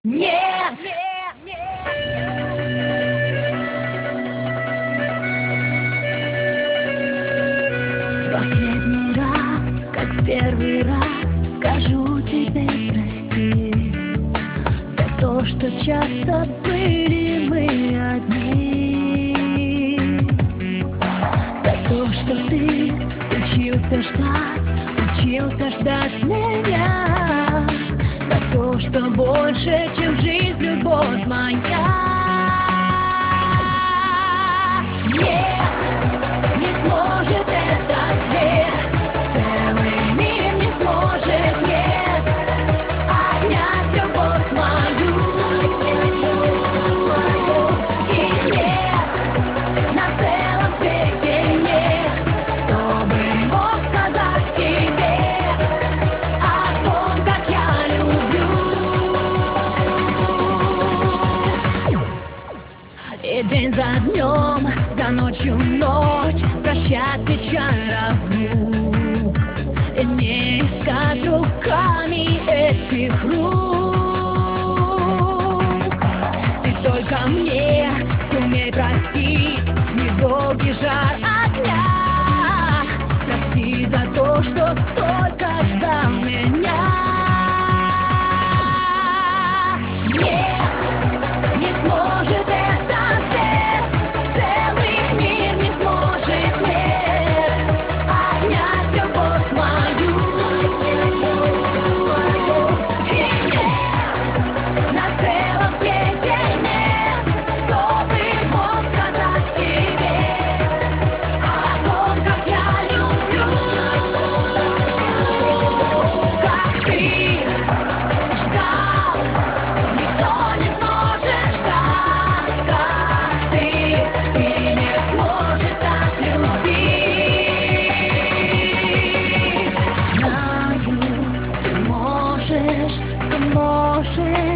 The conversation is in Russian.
Нет! Последний раз, как в первый раз, скажу тебе прости за то, что часто были мы одни, за то, что ты учился ждать меня, за то, что больше, чем жизнь, любовь моя. Нет, не сможет этот свет, целый мир не сможет, нет, отнять любовь мою. И нет, на целом свете нет, кто бы мог сказать тебе о том, как я люблю. И день за днем, за ночью ночь, прощать печаль разлук, и не искать руками этих рук. Ты только мне сумей простить недолгий жар огня. Прости за то, что столько ждал меня. Нет, не сможет этот свет, целый мир не сможет, нет, отнять любовь мою. И нет, на целом свете нет, кто бы мог сказать тебе о том, как я люблю. Как ты ждал, никто не сможет ждать, как ты, и не сможет так любить. Знаю, ты можешь,